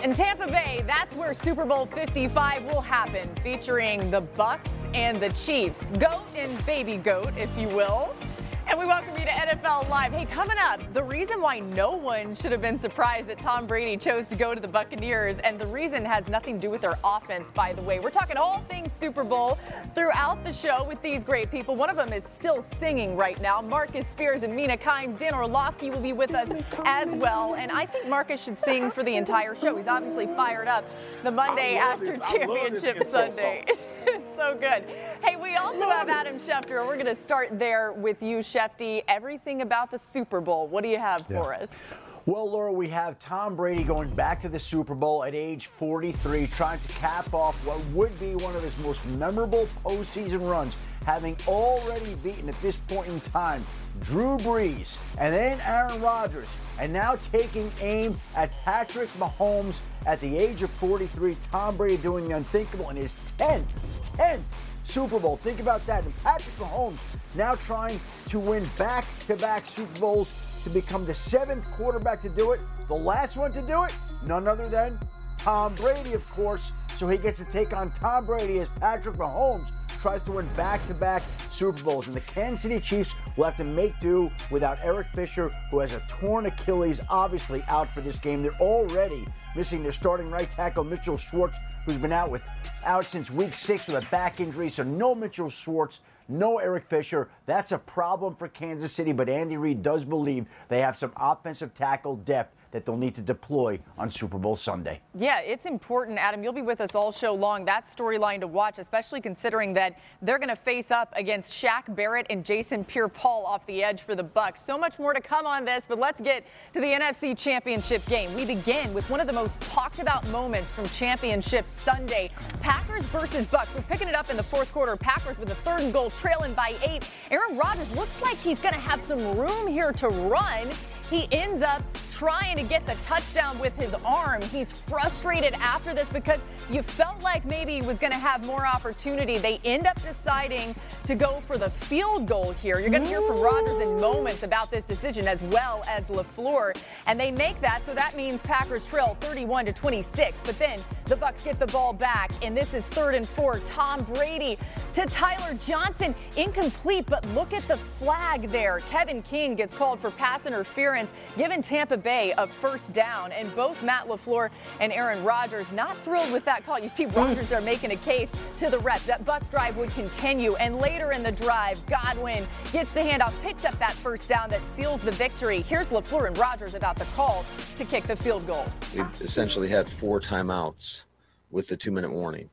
In Tampa Bay, that's where Super Bowl 55 will happen, featuring the Bucs and the Chiefs. Goat and baby goat, if you will. And we welcome you to NFL Live. Hey, coming up, the reason why no one should have been surprised that Tom Brady chose to go to the Buccaneers, and the reason has nothing to do with their offense, by the way. We're talking all things Super Bowl throughout the show with these great people. One of them is still singing right now. Marcus Spears and Mina Kimes. Dan Orlovsky will be with us as well. And I think Marcus should sing for the entire show. He's obviously fired up the Monday after Championship Sunday. It's so good. Hey, we also have Adam Schefter. We're going to start there with you, Shefty. Everything about the Super Bowl. What do you have for us? Well, Laura, we have Tom Brady going back to the Super Bowl at age 43, trying to cap off what would be one of his most memorable postseason runs, having already beaten at this point in time Drew Brees and then Aaron Rodgers, and now taking aim at Patrick Mahomes at the age of 43. Tom Brady doing the unthinkable in his 10th Super Bowl. Think about that. And Patrick Mahomes now trying to win back-to-back Super Bowls to become the 7th quarterback to do it. The last one to do it, none other than Tom Brady, of course. So he gets to take on Tom Brady as Patrick Mahomes tries to win back-to-back Super Bowls. And the Kansas City Chiefs will have to make do without Eric Fisher, who has a torn Achilles, obviously out for this game. They're already missing their starting right tackle, Mitchell Schwartz, who's been out since week 6 with a back injury. So no Mitchell Schwartz, no Eric Fisher. That's a problem for Kansas City, but Andy Reid does believe they have some offensive tackle depth that they'll need to deploy on Super Bowl Sunday. Yeah, it's important, Adam. You'll be with us all show long. That storyline to watch, especially considering that they're going to face up against Shaq Barrett and Jason Pierre-Paul off the edge for the Bucs. So much more to come on this, but let's get to the NFC Championship game. We begin with one of the most talked about moments from Championship Sunday. Packers versus Bucs. We're picking it up in the fourth quarter. Packers with a 3rd and goal, trailing by 8. Aaron Rodgers looks like he's going to have some room here to run. He ends up trying to get the touchdown with his arm. He's frustrated after this because you felt like maybe he was going to have more opportunity. They end up deciding to go for the field goal here. You're going to hear from Rodgers in moments about this decision, as well as LaFleur. And they make that, so that means Packers trail 31-26. But then the Bucs get the ball back, and this is 3rd and 4. Tom Brady to Tyler Johnson. Incomplete, but look at the flag there. Kevin King gets called for pass interference, giving Tampa Bay a 1st down, and both Matt LaFleur and Aaron Rodgers not thrilled with that call. You see Rodgers are making a case to the ref that Bucs drive would continue, and later in the drive, Godwin gets the handoff, picks up that 1st down that seals the victory. Here's LaFleur and Rodgers about the call to kick the field goal. We essentially had 4 timeouts with the 2-minute warning,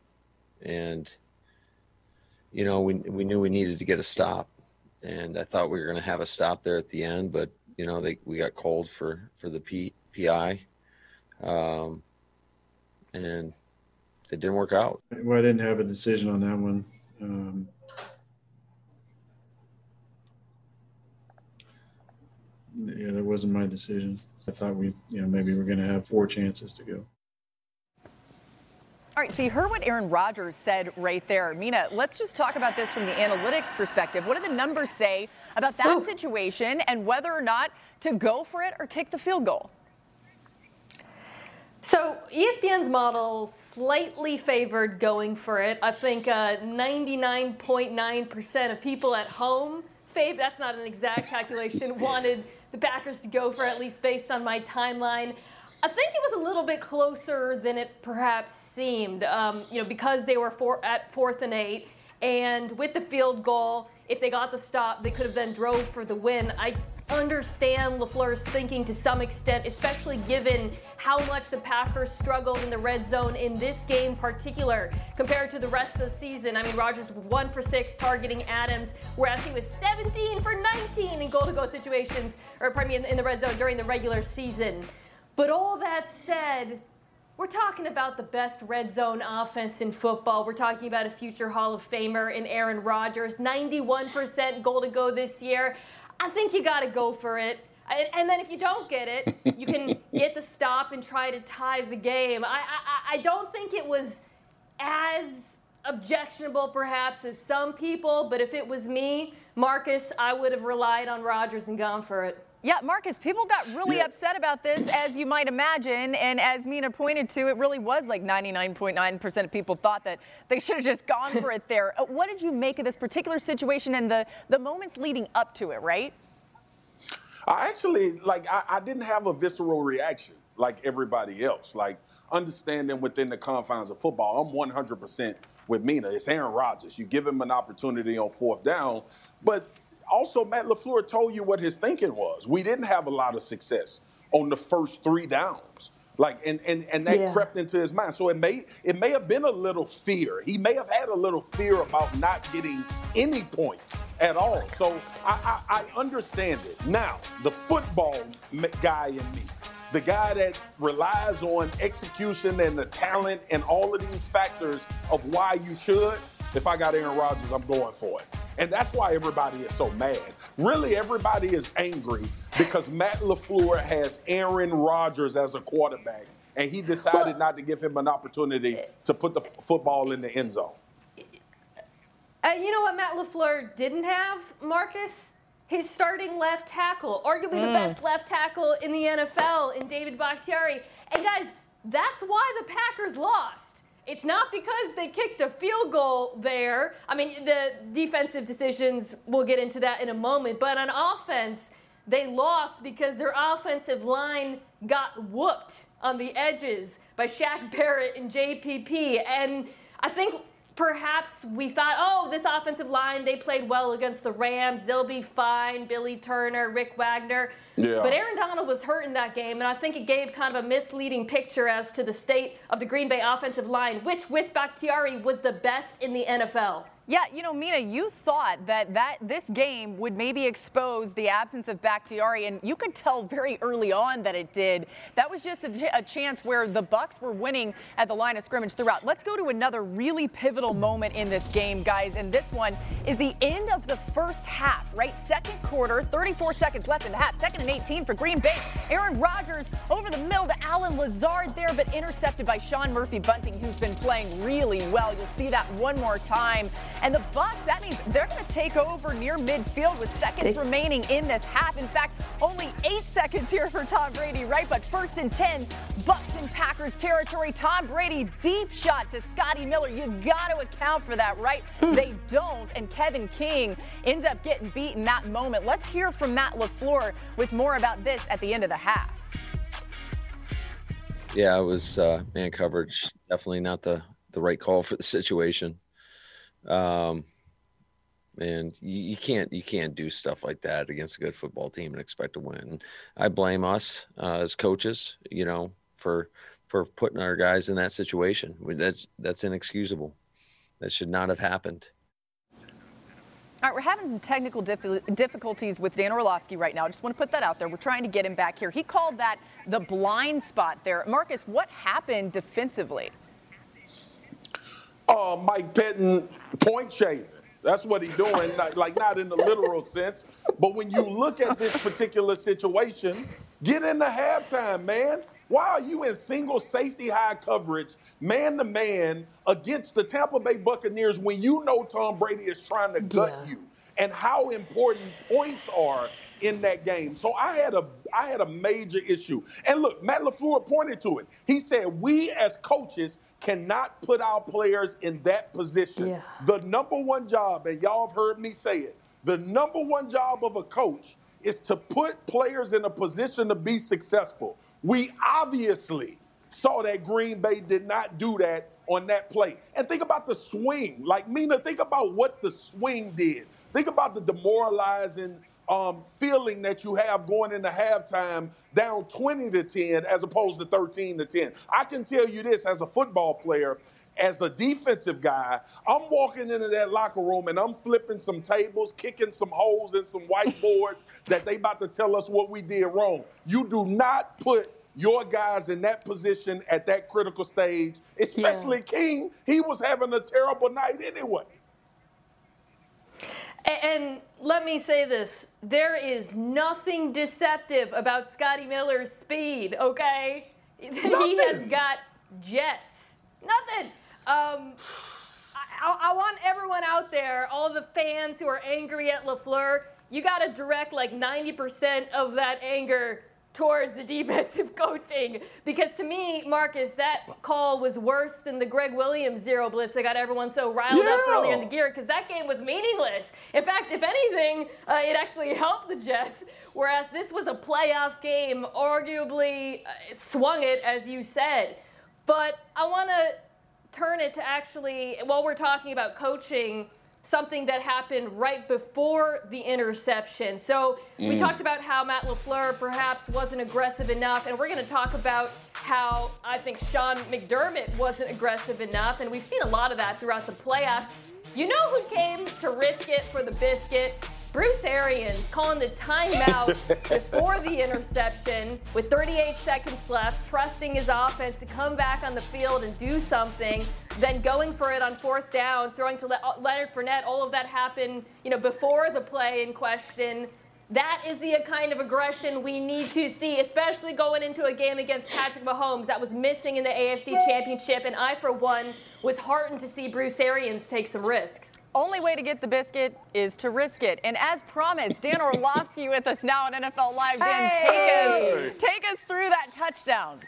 and we knew we needed to get a stop, and I thought we were going to have a stop there at the end, but we got called for the PI, and it didn't work out. Well, I didn't have a decision on that one. That wasn't my decision. I thought maybe we're going to have 4 chances to go. All right, so you heard what Aaron Rodgers said right there. Mina, let's just talk about this from the analytics perspective. What do the numbers say about that situation and whether or not to go for it or kick the field goal? So ESPN's model slightly favored going for it. I think 99.9% of people at home, that's not an exact calculation, wanted the Packers to go for it, at least based on my timeline. I think it was a little bit closer than it perhaps seemed, because they were at 4th and 8. And with the field goal, if they got the stop, they could have then drove for the win. I understand LaFleur's thinking to some extent, especially given how much the Packers struggled in the red zone in this game particular compared to the rest of the season. I mean, Rodgers was 1 for 6 targeting Adams, whereas he was 17 for 19 in goal-to-go situations, in the red zone during the regular season. But all that said, we're talking about the best red zone offense in football. We're talking about a future Hall of Famer in Aaron Rodgers, 91% goal to go this year. I think you got to go for it. And then if you don't get it, you can get the stop and try to tie the game. I don't think it was as objectionable perhaps as some people, but if it was me, Marcus, I would have relied on Rodgers and gone for it. Yeah, Marcus, people got really upset about this, as you might imagine. And as Mina pointed to, it really was like 99.9% of people thought that they should have just gone for it there. What did you make of this particular situation and the moments leading up to it, right? I actually, I didn't have a visceral reaction like everybody else. Like, understanding within the confines of football, I'm 100% with Mina. It's Aaron Rodgers. You give him an opportunity on fourth down, but also, Matt LaFleur told you what his thinking was. We didn't have a lot of success on the first 3 downs. And that crept into his mind. So it may have been a little fear. He may have had a little fear about not getting any points at all. So I understand it. Now, the football guy in me, the guy that relies on execution and the talent and all of these factors of why you should, if I got Aaron Rodgers, I'm going for it. And that's why everybody is so mad. Really, everybody is angry because Matt LaFleur has Aaron Rodgers as a quarterback, and he decided not to give him an opportunity to put the football in the end zone. You know what Matt LaFleur didn't have, Marcus? His starting left tackle, arguably the best left tackle in the NFL, in David Bakhtiari. And guys, that's why the Packers lost. It's not because they kicked a field goal there. I mean, the defensive decisions, we'll get into that in a moment. But on offense, they lost because their offensive line got whooped on the edges by Shaq Barrett and JPP. And I think perhaps we thought, oh, this offensive line, they played well against the Rams. They'll be fine. Billy Turner, Rick Wagner. Yeah. But Aaron Donald was hurt in that game, and I think it gave kind of a misleading picture as to the state of the Green Bay offensive line, which with Bakhtiari was the best in the NFL. Yeah, you know, Mina, you thought that this game would maybe expose the absence of Bakhtiari, and you could tell very early on that it did. That was just a chance where the Bucs were winning at the line of scrimmage throughout. Let's go to another really pivotal moment in this game, guys, and this one is the end of the first half, right? Second quarter, 34 seconds left in the half, 2nd and 18 for Green Bay. Aaron Rodgers over the middle to Allen Lazard there, but intercepted by Sean Murphy-Bunting, who's been playing really well. You'll see that one more time. And the Bucs, that means they're going to take over near midfield with seconds remaining in this half. In fact, only 8 seconds here for Tom Brady, right? But 1st and 10, Bucs in Packers territory. Tom Brady, deep shot to Scotty Miller. You've got to account for that, right? They don't, and Kevin King ends up getting beat in that moment. Let's hear from Matt LaFleur with more about this at the end of the half. Yeah, it was man coverage. Definitely not the right call for the situation. And you can't do stuff like that against a good football team and expect to win. I blame us as coaches, you know, for putting our guys in that situation. That's inexcusable. That should not have happened. All right, we're having some technical difficulties with Dan Orlovsky right now. I just want to put that out there. We're trying to get him back here. He called that the blind spot there. Marcus, what happened defensively? Mike Pettin point shaving. That's what he's doing, not in the literal sense. But when you look at this particular situation, get into halftime, man. Why are you in single safety high coverage, man-to-man, against the Tampa Bay Buccaneers when you know Tom Brady is trying to gut you and how important points are in that game? So I had a major issue. And look, Matt LaFleur pointed to it. He said, we as coaches cannot put our players in that position. Yeah. The number one job, and y'all have heard me say it, the number one job of a coach is to put players in a position to be successful. We obviously saw that Green Bay did not do that on that play. And think about the swing. Like, Mina, think about what the swing did. Think about the demoralizing feeling that you have going into halftime down 20-10 as opposed to 13-10. I can tell you this as a football player, as a defensive guy, I'm walking into that locker room and I'm flipping some tables, kicking some holes in some whiteboards that they about to tell us what we did wrong. You do not put your guys in that position at that critical stage, especially King. He was having a terrible night anyway. And let me say this. There is nothing deceptive about Scotty Miller's speed, okay? He has got jets. Nothing. I want everyone out there, all the fans who are angry at LaFleur, you got to direct like 90% of that anger towards the defensive coaching. Because to me, Marcus, that call was worse than the Greg Williams zero blitz that got everyone so riled up earlier in the year, because that game was meaningless. In fact, if anything, it actually helped the Jets, whereas this was a playoff game, arguably swung it, as you said. But I want to turn it to actually, while we're talking about coaching, something that happened right before the interception. So we talked about how Matt LaFleur perhaps wasn't aggressive enough, and we're going to talk about how I think Sean McDermott wasn't aggressive enough, and we've seen a lot of that throughout the playoffs. You know who came to risk it for the biscuit? Bruce Arians calling the timeout before the interception with 38 seconds left, trusting his offense to come back on the field and do something, then going for it on fourth down, throwing to Leonard Fournette. All of that happened, before the play in question. That is the kind of aggression we need to see, especially going into a game against Patrick Mahomes that was missing in the AFC Championship. And I, for one, was heartened to see Bruce Arians take some risks. Only way to get the biscuit is to risk it. And as promised, Dan Orlovsky with us now on NFL Live. Dan, take us through that touchdown.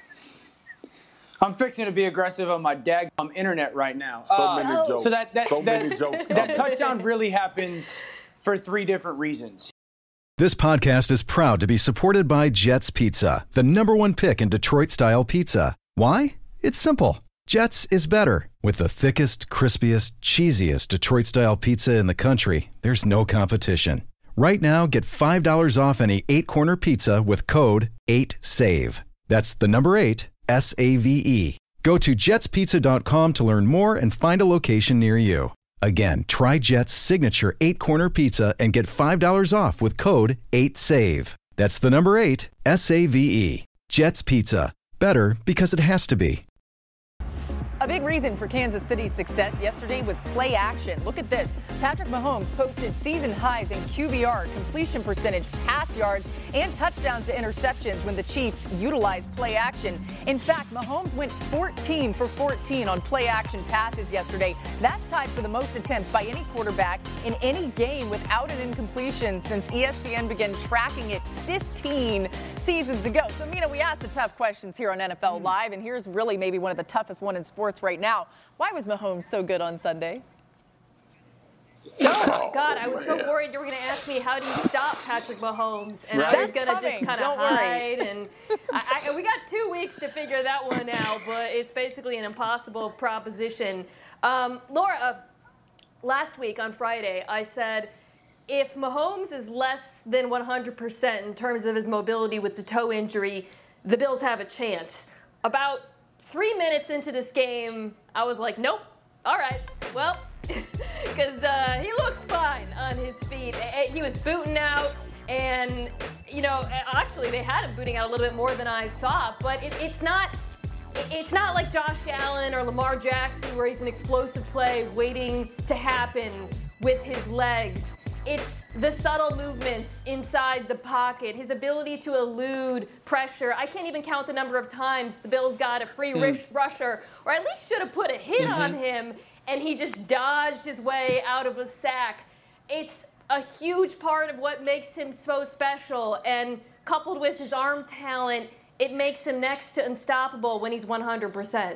I'm fixing to be aggressive on my daggum internet right now. So many jokes. So that many jokes. That touchdown really happens for 3 different reasons. This podcast is proud to be supported by Jets Pizza, the #1 pick in Detroit-style pizza. Why? It's simple. Jets is better. With the thickest, crispiest, cheesiest Detroit-style pizza in the country, there's no competition. Right now, get $5 off any 8-corner pizza with code 8SAVE. That's the number 8, SAVE. Go to jetspizza.com to learn more and find a location near you. Again, try Jet's signature 8-corner pizza and get $5 off with code 8SAVE. That's the number 8, SAVE. Jet's Pizza. Better because it has to be. A big reason for Kansas City's success yesterday was play action. Look at this. Patrick Mahomes posted season highs in QBR, completion percentage, pass yards, and touchdowns to interceptions when the Chiefs utilized play action. In fact, Mahomes went 14 for 14 on play action passes yesterday. That's tied for the most attempts by any quarterback in any game without an incompletion since ESPN began tracking it 15 seasons ago. So, Mina, we asked the tough questions here on NFL Live, and here's really maybe one of the toughest one in sports right now. Why was Mahomes so good on Sunday? Oh, God, I was so worried you were going to ask me, how do you stop Patrick Mahomes? And I was going to just kind of hide. And we got 2 weeks to figure that one out, but it's basically an impossible proposition. Laura, last week on Friday, I said, if Mahomes is less than 100% in terms of his mobility with the toe injury, the Bills have a chance. About 3 minutes into this game, I was like, nope. All right, well, because he looks fine on his feet. He was booting out, and, actually they had him booting out a little bit more than I thought, but it's not like Josh Allen or Lamar Jackson where he's an explosive play waiting to happen with his legs. It's the subtle movements inside the pocket, his ability to elude pressure. I can't even count the number of times the Bills got a free rusher, or at least should have put a hit on him, and he just dodged his way out of a sack. It's a huge part of what makes him so special, and coupled with his arm talent, it makes him next to unstoppable when he's 100%.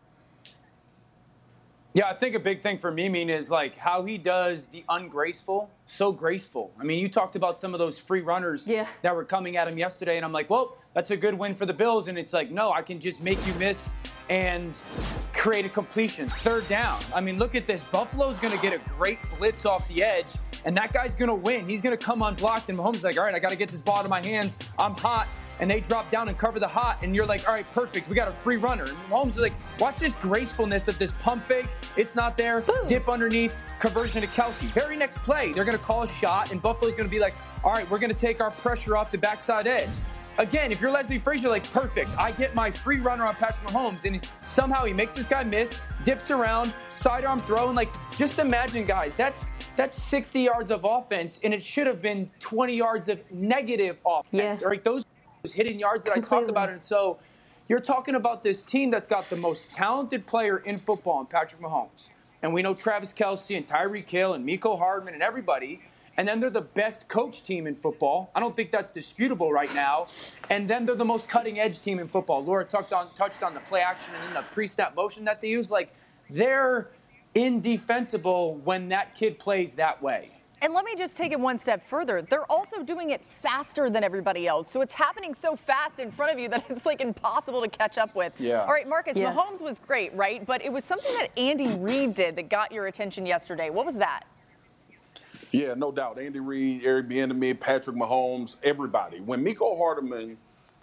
Yeah, I think a big thing for me, is like how he does the ungraceful so graceful. I mean, you talked about some of those free runners that were coming at him yesterday, and I'm like, well, that's a good win for the Bills. And it's like, no, I can just make you miss and create a completion. Third down. I mean, look at this. Buffalo's going to get a great blitz off the edge, and that guy's going to win. He's going to come unblocked, and Mahomes is like, all right, I got to get this ball out of my hands. I'm hot. And they drop down and cover the hot, and you're like, all right, perfect. We got a free runner. And Mahomes is like, watch this gracefulness of this pump fake. It's not there. Boom. Dip underneath, conversion to Kelsey. Very next play, they're going to call a shot, and Buffalo's going to be like, all right, we're going to take our pressure off the backside edge. Again, if you're Leslie Frazier, like, perfect. I get my free runner on Patrick Mahomes, and somehow he makes this guy miss, dips around, sidearm throw, and, like, just imagine, guys, that's 60 yards of offense, and it should have been 20 yards of negative offense. Yeah. Right? Those hidden yards that completely. I talk about. And so you're talking about this team that's got the most talented player in football in Patrick Mahomes. And we know Travis Kelce and Tyreek Hill and Mecole Hardman and everybody. And then they're the best coach team in football. I don't think that's disputable right now. And then they're the most cutting-edge team in football. Laura touched on the play action and the pre-snap motion that they use. Like, they're indefensible when that kid plays that way. And let me just take it one step further. They're also doing it faster than everybody else. So it's happening so fast in front of you that it's like impossible to catch up with. Yeah. All right, Marcus, Yes. Mahomes was great, right? But it was something that Andy Reid did that got your attention yesterday. What was that? Yeah, no doubt. Andy Reid, Eric Bieniemy, Patrick Mahomes, everybody. When Mecole Hardman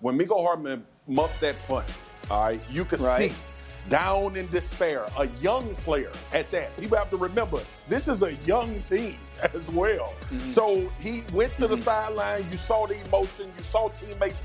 muffed that punt, all right, you could see down in despair, a young player at that. People have to remember, this is a young team as well. Mm-hmm. So he went to the sideline. You saw the emotion. You saw teammates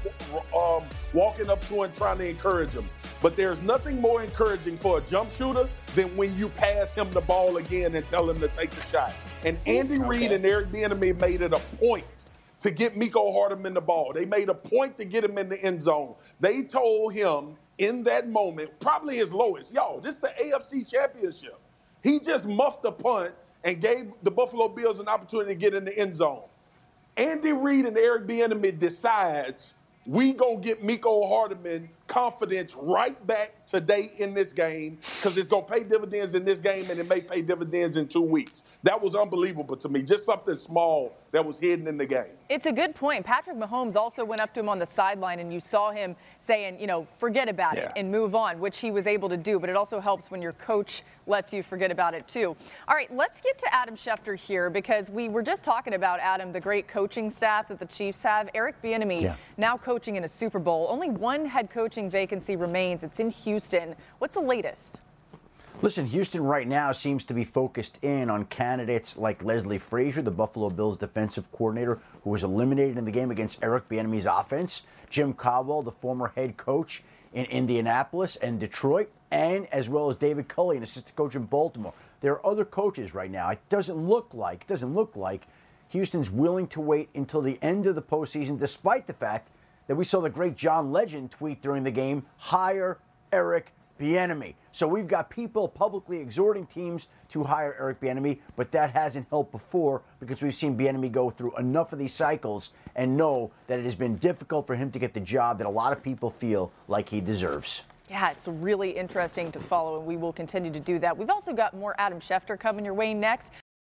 walking up to him trying to encourage him. But there's nothing more encouraging for a jump shooter than when you pass him the ball again and tell him to take the shot. And Andy Reid and Eric Bieniemy made it a point to get Mecole Hardman the ball. They made a point to get him in the end zone. They told him in that moment, probably his lowest, this is the AFC Championship. He just muffed the punt and gave the Buffalo Bills an opportunity to get in the end zone. Andy Reid and Eric Bieniemy decides we gonna get Mecole Hardman confidence right back today in this game because it's gonna pay dividends in this game and it may pay dividends in 2 weeks. That was unbelievable to me. Just something small that was hidden in the game. It's a good point. Patrick Mahomes also went up to him on the sideline and you saw him saying, forget about it and move on, which he was able to do. But it also helps when your coach lets you forget about it too. All right, let's get to Adam Schefter here because we were just talking about, Adam, the great coaching staff that the Chiefs have. Eric Bieniemy now coaching in a Super Bowl. Only one head coaching vacancy remains. It's in Houston. What's the latest? Listen, Houston right now seems to be focused in on candidates like Leslie Frazier, the Buffalo Bills defensive coordinator, who was eliminated in the game against Eric Bieniemy's offense, Jim Caldwell, the former head coach in Indianapolis and Detroit, and as well as David Culley, an assistant coach in Baltimore. There are other coaches right now. It doesn't look like Houston's willing to wait until the end of the postseason, despite the fact that we saw the great John Legend tweet during the game, hire Eric Bieniemy. So we've got people publicly exhorting teams to hire Eric Bieniemy, but that hasn't helped before because we've seen Bieniemy go through enough of these cycles and know that it has been difficult for him to get the job that a lot of people feel like he deserves. Yeah, it's really interesting to follow, and we will continue to do that. We've also got more Adam Schefter coming your way next.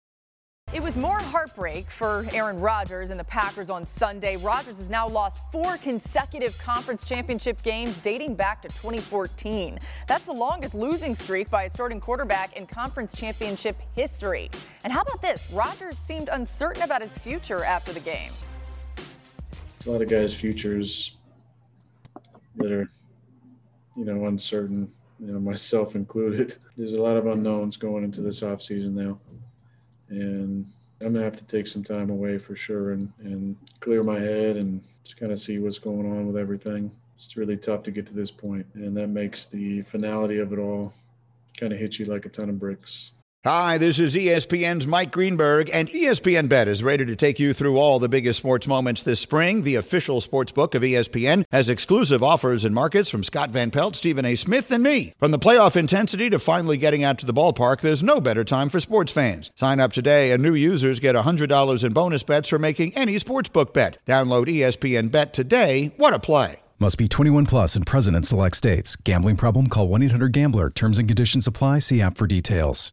It was more heartbreak for Aaron Rodgers and the Packers on Sunday. Rodgers has now lost 4 consecutive conference championship games dating back to 2014. That's the longest losing streak by a starting quarterback in conference championship history. And how about this? Rodgers seemed uncertain about his future after the game. A lot of guys' futures that are, uncertain, myself included. There's a lot of unknowns going into this offseason now. And I'm going to have to take some time away for sure and clear my head and just kind of see what's going on with everything. It's really tough to get to this point, and that makes the finality of it all kind of hit you like a ton of bricks. Hi, this is ESPN's Mike Greenberg, and ESPN Bet is ready to take you through all the biggest sports moments this spring. The official sports book of ESPN has exclusive offers and markets from Scott Van Pelt, Stephen A. Smith, and me. From the playoff intensity to finally getting out to the ballpark, there's no better time for sports fans. Sign up today, and new users get $100 in bonus bets for making any sportsbook bet. Download ESPN Bet today. What a play. Must be 21 plus and present in select states. Gambling problem? Call 1-800-GAMBLER. Terms and conditions apply. See app for details.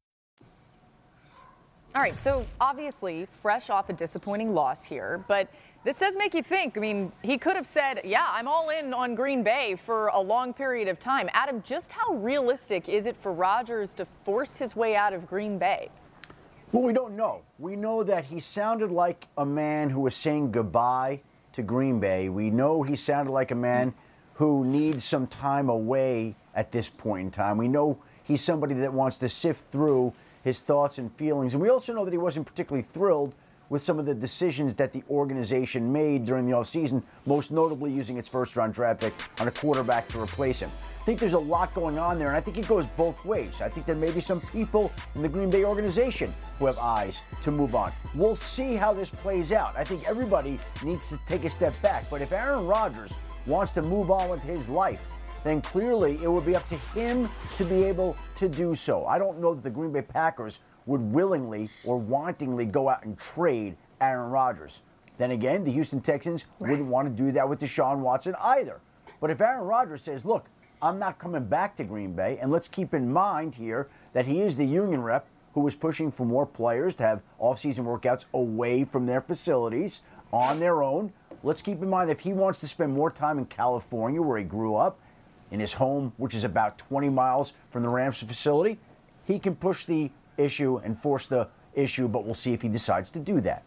All right, so obviously fresh off a disappointing loss here, but this does make you think. I mean, he could have said, I'm all in on Green Bay for a long period of time. Adam, just how realistic is it for Rodgers to force his way out of Green Bay? Well, we don't know. We know that he sounded like a man who was saying goodbye to Green Bay. We know he sounded like a man who needs some time away at this point in time. We know he's somebody that wants to sift through his thoughts and feelings. And we also know that he wasn't particularly thrilled with some of the decisions that the organization made during the offseason, most notably using its first-round draft pick on a quarterback to replace him. I think there's a lot going on there, and I think it goes both ways. I think there may be some people in the Green Bay organization who have eyes to move on. We'll see how this plays out. I think everybody needs to take a step back. But if Aaron Rodgers wants to move on with his life, then clearly it would be up to him to be able to do so. I don't know that the Green Bay Packers would willingly or wantingly go out and trade Aaron Rodgers. Then again, the Houston Texans wouldn't want to do that with Deshaun Watson either. But if Aaron Rodgers says, look, I'm not coming back to Green Bay, and let's keep in mind here that he is the union rep who was pushing for more players to have off-season workouts away from their facilities on their own. Let's keep in mind that if he wants to spend more time in California, where he grew up, in his home, which is about 20 miles from the Rams facility, he can push the issue and force the issue, but we'll see if he decides to do that.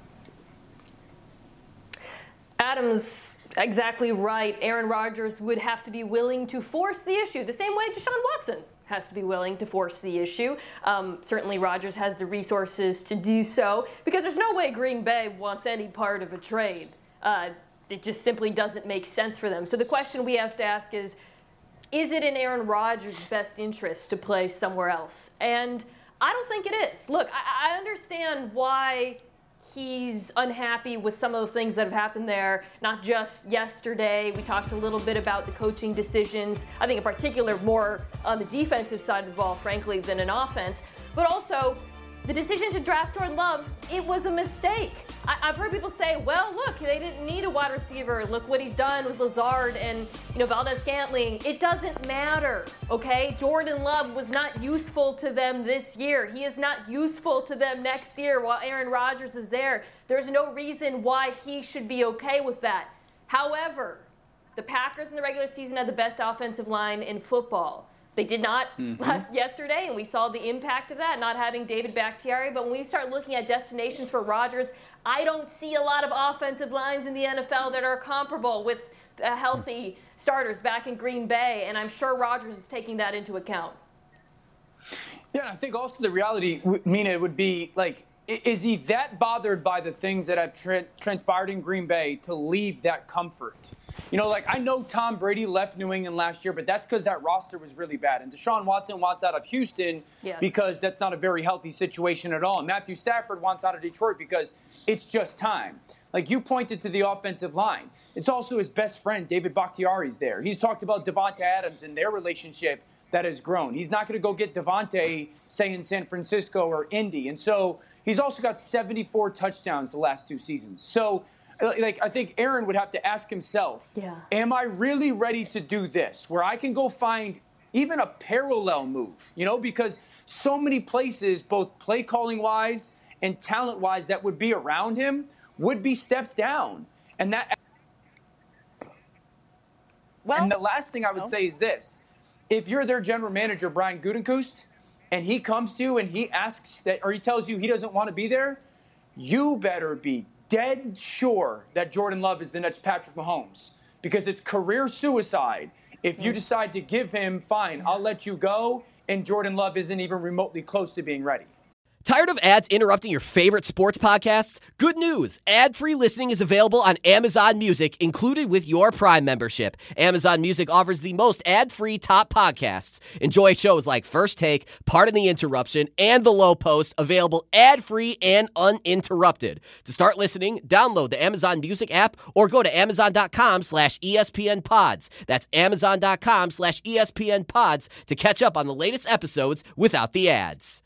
Adam's exactly right. Aaron Rodgers would have to be willing to force the issue, the same way Deshaun Watson has to be willing to force the issue. Certainly Rodgers has the resources to do so, because there's no way Green Bay wants any part of a trade. It just simply doesn't make sense for them. So the question we have to ask is it in Aaron Rodgers' best interest to play somewhere else? And I don't think it is. Look, I understand why he's unhappy with some of the things that have happened there, not just yesterday. We talked a little bit about the coaching decisions, I think in particular more on the defensive side of the ball, frankly, than an offense. But also, the decision to draft Jordan Love, it was a mistake. I've heard people say, well, look, they didn't need a wide receiver. Look what he's done with Lazard and Valdez-Scantling. It doesn't matter, okay? Jordan Love was not useful to them this year. He is not useful to them next year while Aaron Rodgers is there. There's no reason why he should be okay with that. However, the Packers in the regular season had the best offensive line in football. They did not yesterday, and we saw the impact of that, not having David Bakhtiari. But when we start looking at destinations for Rodgers, I don't see a lot of offensive lines in the NFL that are comparable with healthy starters back in Green Bay, and I'm sure Rodgers is taking that into account. Yeah, I think also the reality, Mina, would be, like, is he that bothered by the things that have transpired in Green Bay to leave that comfort? I know Tom Brady left New England last year, but that's because that roster was really bad. And Deshaun Watson wants out of Houston because that's not a very healthy situation at all. And Matthew Stafford wants out of Detroit because it's just time. Like, you pointed to the offensive line. It's also his best friend, David Bakhtiari's there. He's talked about Devonta Adams and their relationship that has grown. He's not going to go get Devontae, say, in San Francisco or Indy. And so he's also got 74 touchdowns the last 2 seasons. So, I think Aaron would have to ask himself, am I really ready to do this, where I can go find even a parallel move, because so many places, both play calling wise and talent wise, that would be around him would be steps down. And the last thing I would say is this. If you're their general manager, Brian Gutekunst, and he comes to you and he asks that, or he tells you he doesn't want to be there, you better be dead sure that Jordan Love is the next Patrick Mahomes, because it's career suicide if you decide to give him, fine, I'll let you go, and Jordan Love isn't even remotely close to being ready. Tired of ads interrupting your favorite sports podcasts? Good news! Ad-free listening is available on Amazon Music, included with your Prime membership. Amazon Music offers the most ad-free top podcasts. Enjoy shows like First Take, Pardon the Interruption, and The Low Post, available ad-free and uninterrupted. To start listening, download the Amazon Music app or go to amazon.com/ESPNpods. That's amazon.com/ESPNpods to catch up on the latest episodes without the ads.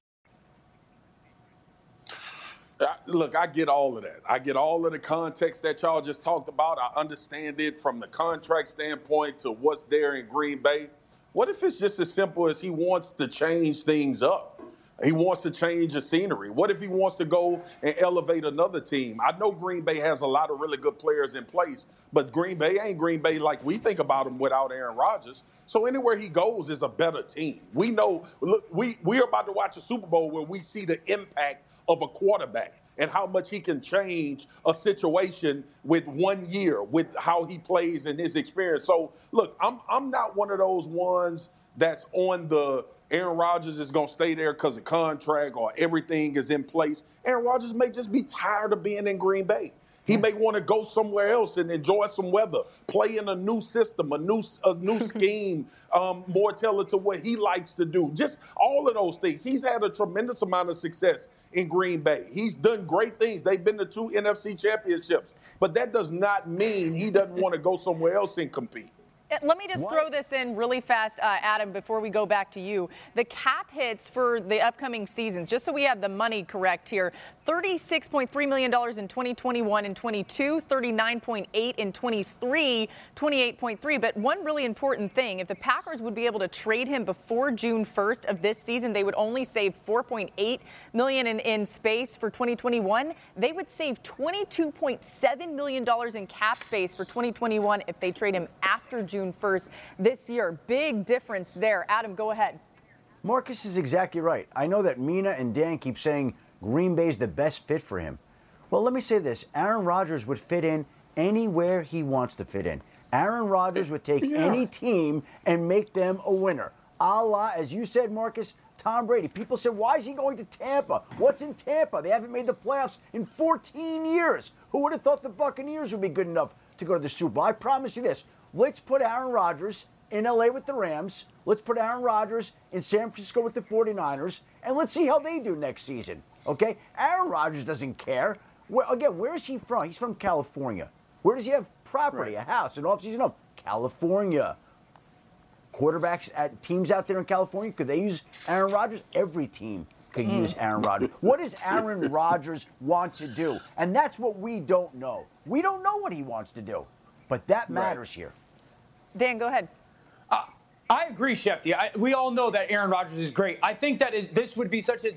Look, I get all of that. I get all of the context that y'all just talked about. I understand it from the contract standpoint to what's there in Green Bay. What if it's just as simple as he wants to change things up? He wants to change the scenery. What if he wants to go and elevate another team? I know Green Bay has a lot of really good players in place, but Green Bay ain't Green Bay like we think about him without Aaron Rodgers. So anywhere he goes is a better team. We know, look, we're about to watch a Super Bowl where we see the impact of a quarterback and how much he can change a situation with 1 year, with how he plays and his experience. So, look, I'm not one of those ones that's on the Aaron Rodgers is going to stay there because of contract or everything is in place. Aaron Rodgers may just be tired of being in Green Bay. He may want to go somewhere else and enjoy some weather, play in a new system, a new scheme, more tailored to what he likes to do. Just all of those things. He's had a tremendous amount of success in Green Bay. He's done great things. They've been to 2 NFC championships. But that does not mean he doesn't want to go somewhere else and compete. Let me just throw this in really fast, Adam, before we go back to you. The cap hits for the upcoming seasons, just so we have the money correct here, $36.3 million in 2021 and 22, $39.8 in 23, $28.3. But one really important thing, if the Packers would be able to trade him before June 1st of this season, they would only save $4.8 million in space for 2021. They would save $22.7 million in cap space for 2021 if they trade him after June 1st this year. Big difference there. Adam, go ahead. Marcus is exactly right. I know that Mina and Dan keep saying Green Bay's the best fit for him. Well, let me say this. Aaron Rodgers would fit in anywhere he wants to fit in. Aaron Rodgers would take any team and make them a winner. A la, as you said, Marcus, Tom Brady. People said, why is he going to Tampa? What's in Tampa? They haven't made the playoffs in 14 years. Who would have thought the Buccaneers would be good enough to go to the Super Bowl? I promise you this. Let's put Aaron Rodgers in L.A. with the Rams. Let's put Aaron Rodgers in San Francisco with the 49ers, and let's see how they do next season, okay? Aaron Rodgers doesn't care. Where is he from? He's from California. Where does he have property, a house, an off-season home? California. Quarterbacks at teams out there in California, could they use Aaron Rodgers? Every team could use Aaron Rodgers. What does Aaron Rodgers want to do? And that's what we don't know. We don't know what he wants to do. But that matters here. Dan, go ahead. I agree, Shefty. We all know that Aaron Rodgers is great. I think that this would be such a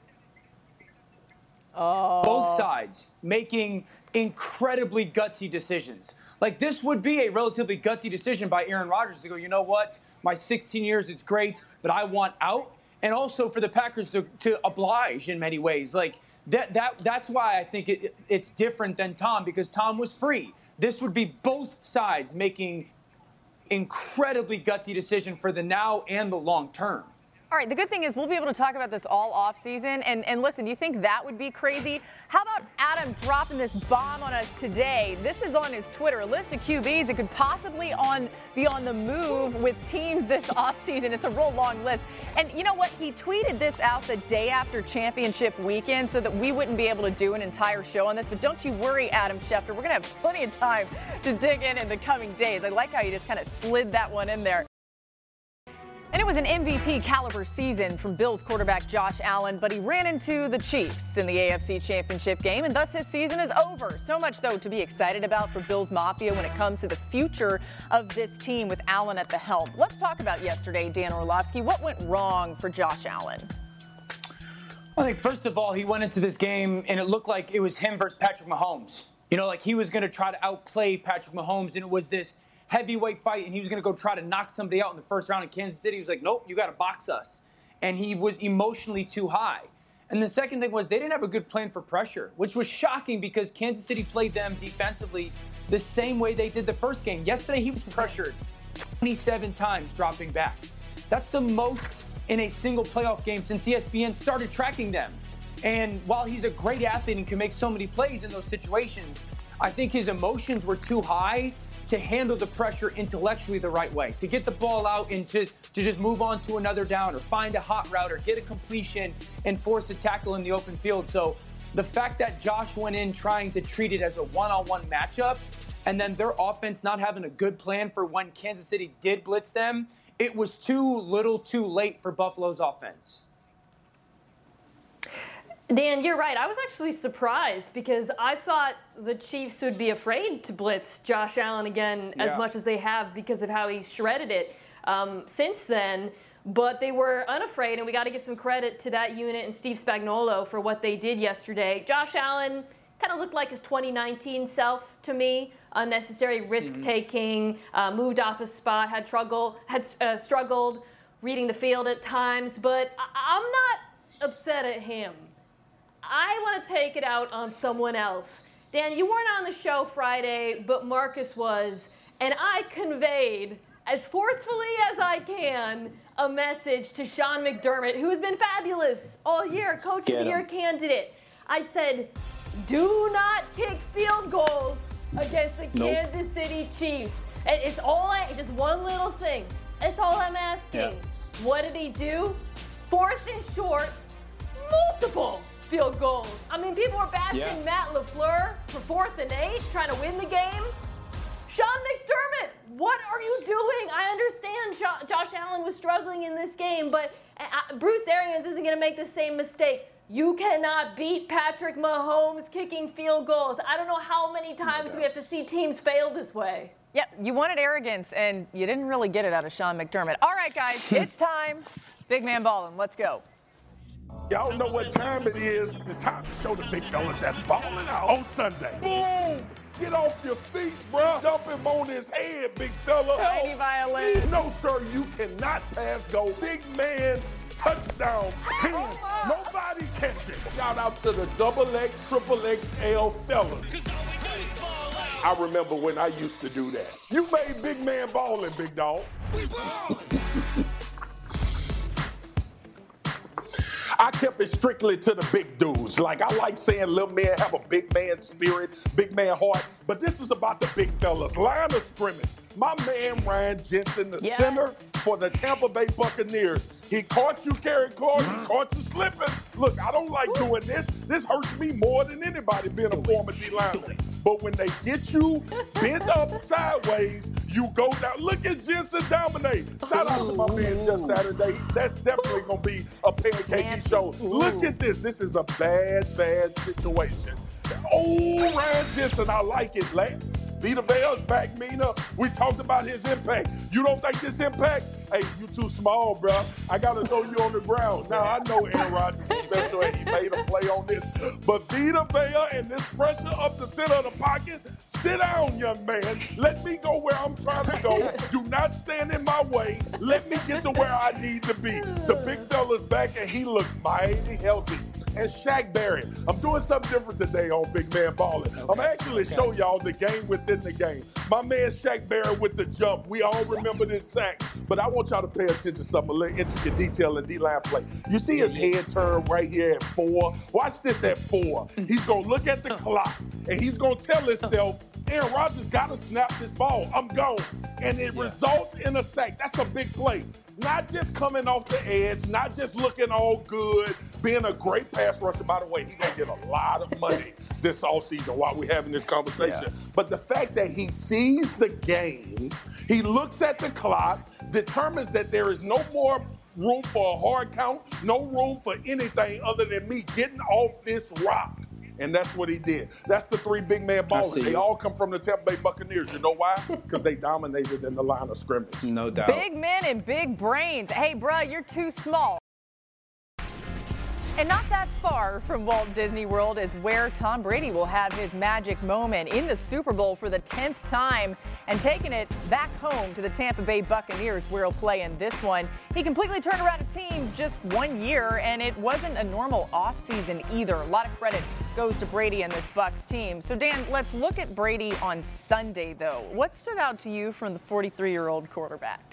both sides making incredibly gutsy decisions. Like, this would be a relatively gutsy decision by Aaron Rodgers to go, you know what, my 16 years, it's great, but I want out. And also for the Packers to oblige in many ways. Like, that's why I think it's different than Tom, because Tom was free. This would be both sides making incredibly gutsy decision for the now and the long term. All right, the good thing is we'll be able to talk about this all offseason. And listen, you think that would be crazy? How about Adam dropping this bomb on us today? This is on his Twitter, a list of QBs that could possibly be on the move with teams this offseason. It's a real long list. And you know what? He tweeted this out the day after championship weekend so that we wouldn't be able to do an entire show on this. But don't you worry, Adam Schefter. We're going to have plenty of time to dig in the coming days. I like how you just kind of slid that one in there. And it was an MVP caliber season from Bills quarterback Josh Allen, but he ran into the Chiefs in the AFC Championship game, and thus his season is over. So much, though, to be excited about for Bills Mafia when it comes to the future of this team with Allen at the helm. Let's talk about yesterday, Dan Orlovsky. What went wrong for Josh Allen? I think, first of all, he went into this game, and it looked like it was him versus Patrick Mahomes. You know, like he was going to try to outplay Patrick Mahomes, and it was this heavyweight fight, and he was going to go try to knock somebody out in the first round in Kansas City. He was like, nope, you got to box us. And he was emotionally too high. And the second thing was they didn't have a good plan for pressure, which was shocking because Kansas City played them defensively the same way they did the first game. Yesterday, he was pressured 27 times dropping back. That's the most in a single playoff game since ESPN started tracking them. And while he's a great athlete and can make so many plays in those situations, I think his emotions were too high to handle the pressure intellectually the right way, to get the ball out and to just move on to another down or find a hot route or get a completion and force a tackle in the open field. So the fact that Josh went in trying to treat it as a one-on-one matchup and then their offense not having a good plan for when Kansas City did blitz them, it was too little too late for Buffalo's offense. Dan, you're right. I was actually surprised because I thought the Chiefs would be afraid to blitz Josh Allen again as much as they have because of how he's shredded it since then. But they were unafraid, and we got to give some credit to that unit and Steve Spagnuolo for what they did yesterday. Josh Allen kind of looked like his 2019 self to me. Unnecessary risk-taking, moved off his spot, had struggled reading the field at times. But I'm not upset at him. I want to take it out on someone else. Dan, you weren't on the show Friday, but Marcus was, and I conveyed, as forcefully as I can, a message to Sean McDermott, who's been fabulous all year, Coach of the Year candidate. I said, do not kick field goals against the Kansas City Chiefs. It's just one little thing. That's all I'm asking. Yeah. What did he do? Fourth and short, multiple field goals. I mean, people were bashing Matt LaFleur for 4th and 8, trying to win the game. Sean McDermott what are you doing? I understand Josh Allen was struggling in this game, but Bruce Arians isn't going to make the same mistake. You cannot beat Patrick Mahomes kicking field goals. I don't know how many times we have to see teams fail this way. Yeah, you wanted arrogance, and you didn't really get it out of Sean McDermott. All right, guys, it's time. Big man balling. Let's go. Y'all know what time it is. It's time to show the big fellas that's balling out on Sunday. Boom! Get off your feet, bruh. Dump him on his head, big fella. Tiny violin. No, sir, you cannot pass go. Big man, touchdown. Hands, nobody catch it. Shout out to the XXL, triple XL fellas. I remember when I used to do that. You made big man balling, big dog. We ballin'. I kept it strictly to the big dudes. Like, I like saying little men have a big man spirit, big man heart, but this is about the big fellas. Line of scrimmage. My man Ryan Jensen, the center for the Tampa Bay Buccaneers. He caught you, Kerry Clark. He caught you slipping. Look, I don't like doing this. This hurts me more than anybody being a former D-lineman. But when they get you bent up sideways, you go down. Look at Jensen dominate. Shout out to my man Just Saturday. That's definitely going to be a pancake show. Look at this. This is a bad situation. Oh, Ryan Jensen, I like it, lad. Vita Vea's back, Mina. We talked about his impact. You don't think this impact? Hey, you too small, bro. I got to throw you on the ground. Now, I know Aaron Rodgers is special and he made a play on this. But Vita Vea and this pressure up the center of the pocket, sit down, young man. Let me go where I'm trying to go. Do not stand in my way. Let me get to where I need to be. The big fella's back and he looks mighty healthy. And Shaq Barrett. I'm doing something different today on Big Man Ballin'. I'm actually show y'all the game within the game. My man Shaq Barrett with the jump. We all remember this sack, but I want y'all to pay attention to some little intricate detail in D-line play. You see his head turn right here at 4. Watch this at 4. He's going to look at the clock, and he's going to tell himself, Aaron Rodgers got to snap this ball. I'm gone. And it results in a sack. That's a big play. Not just coming off the edge, not just looking all good, being a great pass rusher. By the way, he's going to get a lot of money this offseason while we're having this conversation. Yeah. But the fact that he sees the game, he looks at the clock, determines that there is no more room for a hard count, no room for anything other than me getting off this rock. And that's what he did. That's the 3 big man ballers. They all come from the Tampa Bay Buccaneers. You know why? Because they dominated in the line of scrimmage. No doubt. Big men and big brains. Hey, bruh, you're too small. And not that far from Walt Disney World is where Tom Brady will have his magic moment in the Super Bowl for the 10th time and taking it back home to the Tampa Bay Buccaneers where he'll play in this one. He completely turned around a team just 1 year, and it wasn't a normal offseason either. A lot of credit goes to Brady and this Bucs team. So, Dan, let's look at Brady on Sunday, though. What stood out to you from the 43-year-old quarterback?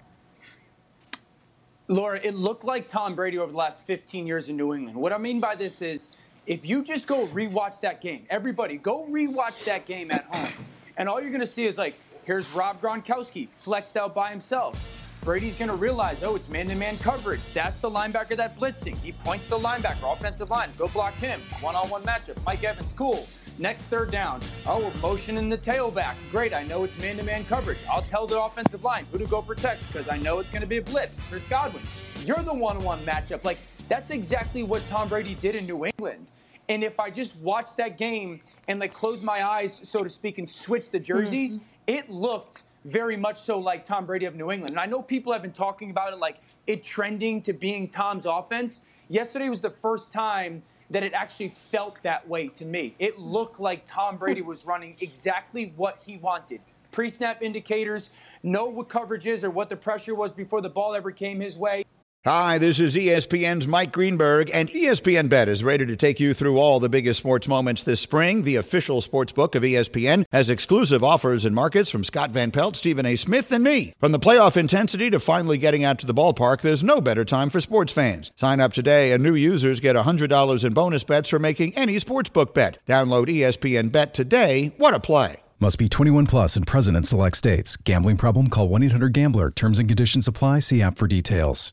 Laura, it looked like Tom Brady over the last 15 years in New England. What I mean by this is if you just go rewatch that game, everybody go rewatch that game at home, and all you're going to see is like, here's Rob Gronkowski flexed out by himself. Brady's going to realize, oh, it's man-to-man coverage. That's the linebacker that blitzing. He points to the linebacker, offensive line, go block him. One-on-one matchup. Mike Evans, cool. Next third down. Oh, we're motioning the tailback. Great, I know it's man-to-man coverage. I'll tell the offensive line who to go protect because I know it's going to be a blitz. Chris Godwin, you're the one-on-one matchup. Like, that's exactly what Tom Brady did in New England. And if I just watch that game and, like, close my eyes, so to speak, and switch the jerseys, it looked very much so like Tom Brady of New England. And I know people have been talking about it, like, it trending to being Tom's offense. Yesterday was the first time that it actually felt that way to me. It looked like Tom Brady was running exactly what he wanted. Pre-snap indicators, know what coverage is or what the pressure was before the ball ever came his way. Hi, this is ESPN's Mike Greenberg, and ESPN Bet is ready to take you through all the biggest sports moments this spring. The official sports book of ESPN has exclusive offers and markets from Scott Van Pelt, Stephen A. Smith, and me. From the playoff intensity to finally getting out to the ballpark, there's no better time for sports fans. Sign up today, and new users get $100 in bonus bets for making any sportsbook bet. Download ESPN Bet today. What a play. Must be 21 plus and present in select states. Gambling problem? Call 1-800-GAMBLER. Terms and conditions apply. See app for details.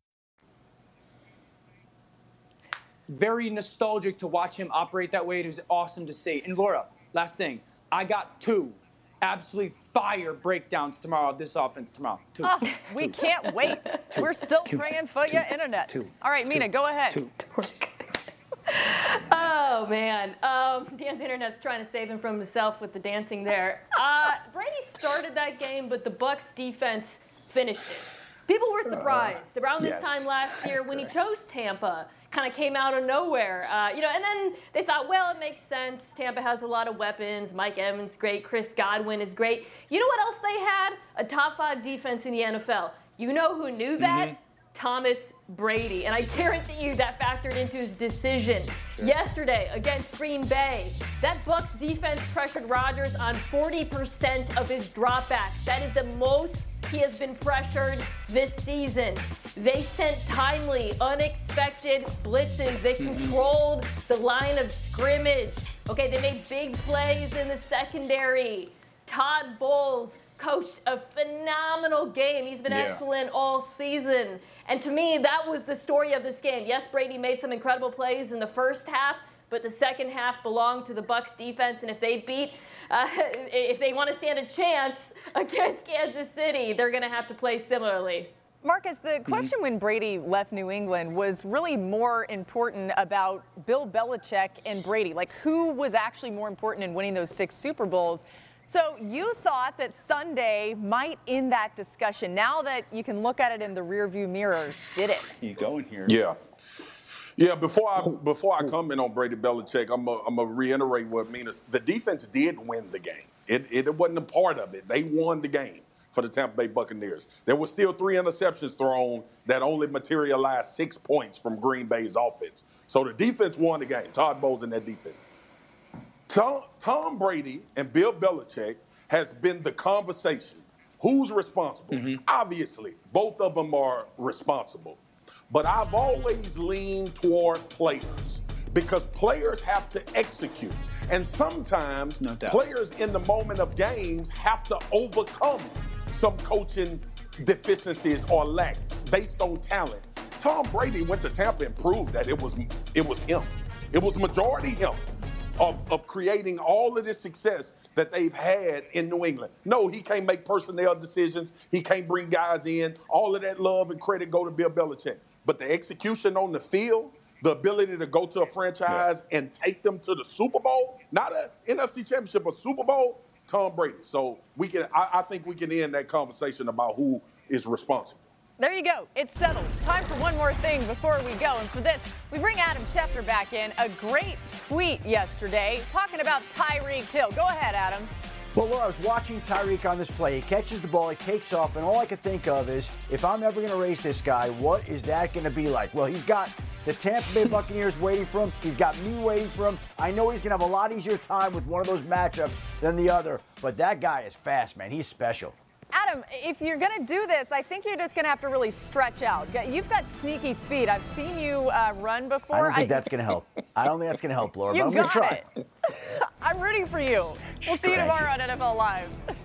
Very nostalgic to watch him operate that way. It was awesome to see. And Laura, last thing, I got 2 absolutely fire breakdowns tomorrow of this offense tomorrow. We can't wait. We're still praying for your internet. All right, Mina, go ahead. Oh, man. Dan's internet's trying to save him from himself with the dancing there. Brady started that game, but the Bucs defense finished it. People were surprised. Around this time last year when he chose Tampa, kind of came out of nowhere. And then they thought, well, it makes sense. Tampa has a lot of weapons. Mike Evans, great. Chris Godwin is great. You know what else they had? A top 5 defense in the NFL. You know who knew that? Thomas Brady. And I guarantee you that factored into his decision yesterday against Green Bay. That Bucs defense pressured Rodgers on 40% of his dropbacks. That is the most he has been pressured this season. They sent timely, unexpected blitzes. They controlled the line of scrimmage. Okay, they made big plays in the secondary. Todd Bowles coached a phenomenal game. He's been excellent all season. And to me, that was the story of this game. Yes, Brady made some incredible plays in the first half, but the second half belonged to the Bucs defense. And if they want to stand a chance against Kansas City, they're going to have to play similarly. Marcus, the question when Brady left New England was really more important about Bill Belichick and Brady. Like, who was actually more important in winning those 6 Super Bowls? So you thought that Sunday might end that discussion. Now that you can look at it in the rearview mirror, did it? You going here? Yeah. Before I comment on Brady Belichick, I'm gonna reiterate what Mina. The defense did win the game. It wasn't a part of it. They won the game for the Tampa Bay Buccaneers. There were still 3 interceptions thrown that only materialized 6 points from Green Bay's offense. So the defense won the game. Todd Bowles and that defense. Tom Brady and Bill Belichick has been the conversation. Who's responsible? Obviously, both of them are responsible. But I've always leaned toward players because players have to execute. And sometimes players in the moment of games have to overcome some coaching deficiencies or lack based on talent. Tom Brady went to Tampa and proved that it was him. It was majority him. Of creating all of this success that they've had in New England. No, he can't make personnel decisions. He can't bring guys in. All of that love and credit go to Bill Belichick. But the execution on the field, the ability to go to a franchise and take them to the Super Bowl, not an NFC Championship, a Super Bowl, Tom Brady. So I think we can end that conversation about who is responsible. There you go. It's settled. Time for one more thing before we go. And for this, we bring Adam Schefter back in. A great tweet yesterday talking about Tyreek Hill. Go ahead, Adam. Well, look, I was watching Tyreek on this play. He catches the ball, he takes off, and all I could think of is, if I'm ever going to race this guy, what is that going to be like? Well, he's got the Tampa Bay Buccaneers waiting for him. He's got me waiting for him. I know he's going to have a lot easier time with one of those matchups than the other, but that guy is fast, man. He's special. Adam, if you're going to do this, I think you're just going to have to really stretch out. You've got sneaky speed. I've seen you run before. I don't think that's going to help. I don't think that's going to help, Laura, but I'm going to try. I'm rooting for you. We'll see you tomorrow on NFL Live.